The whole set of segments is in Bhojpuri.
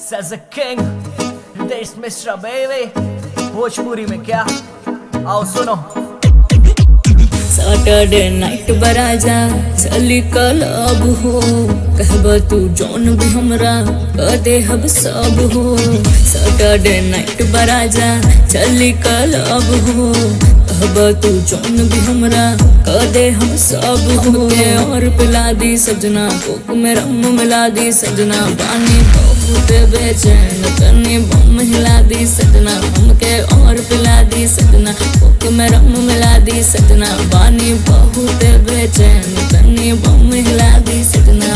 Says a king, this Mr. Baby, Bhojpuri में क्या? आओ सुनो। सैटरडे नाइट बराजा चली क्लब हो, कहब तू जौन भी हमरा कह दे हम सब हो। सैटरडे नाइट बराजा चली क्लब हो, कहब तू जौन भी हमरा कह दे हम सब हो। और पिला दी सजना कोक में रम मिला दी सजना, पानी बहुत बेचैन तनी बम हिला दी सजना। हमके और पिला दी सजना कोक में रम मिला दी सजना, पानी बहुत बेचैन तनी बम हिला दी सजना।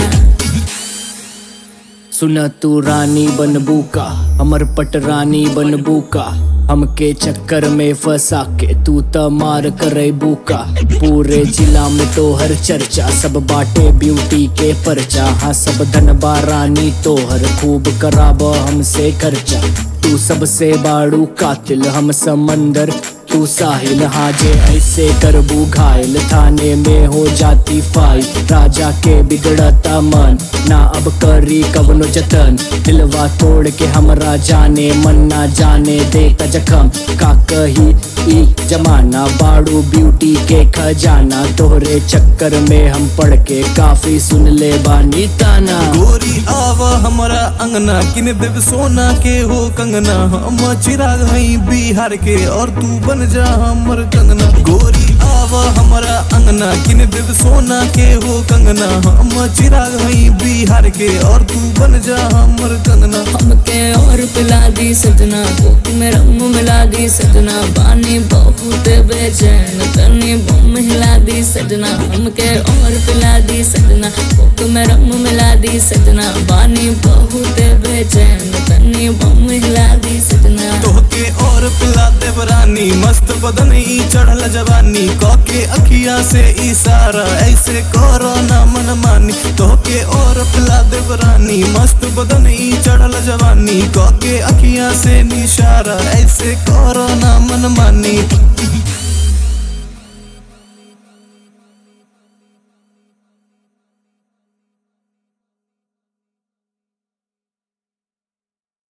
सुना तू रानी बनबू का, हमर पटरानी बनबू का, हमके चक्कर में फंसा के तू त मार करे बुका। पूरे जिला में तो हर चर्चा, सब बाटे ब्यूटी के परचा। हाँ सब धनबा रानी तो हर खूब कराब हमसे खर्चा। तू सबसे बाड़ू कातिल, हम समंदर तू साहिल। हाँ जे ऐसे करबू घायल, थाने में हो जाती फाइल। राजा के बिगड़ता मन, ना अब करी कवनो जतन। दिलवा तोड़ के हमरा जाने, मन ना जाने देता जखम। का कही ई जमाना, बाड़ू ब्यूटी के खजाना। तोहरे चक्कर में हम पढ़ के काफी सुन ले बानी ताना। गोरी आवा हमारा अंगना, किन देव सोना के हो कंगना। हम चिराग हई बिहार के और तू बन जा हमर कंगना। गोरी आवा हमारा अंगना, किन देव सोना के हो कंगना। हम चिराग हई बिहार के और तू बन जा हमर कंगना। हमके और पिला दी सजना कोक में रम मिला दी सजना, पानी बहुत बेचैन तनी बम हिला दी सजना। हमके और पिला दी सजना कोक में रम मिला दी सजना, पानी बहुत बेचैन तनी बम हिला दी सजना। तोहके और पिला देव रानी, मस्त बदन ई चढ़ल जवानी। कके अखिया से इशारा, ऐसे करो ना मन मानी। तोहके और पिला देव रानी, मस्त बदन ई चढ़ल जवानी। कके अखिया से इशारा, ऐसे करो ना मन मानी।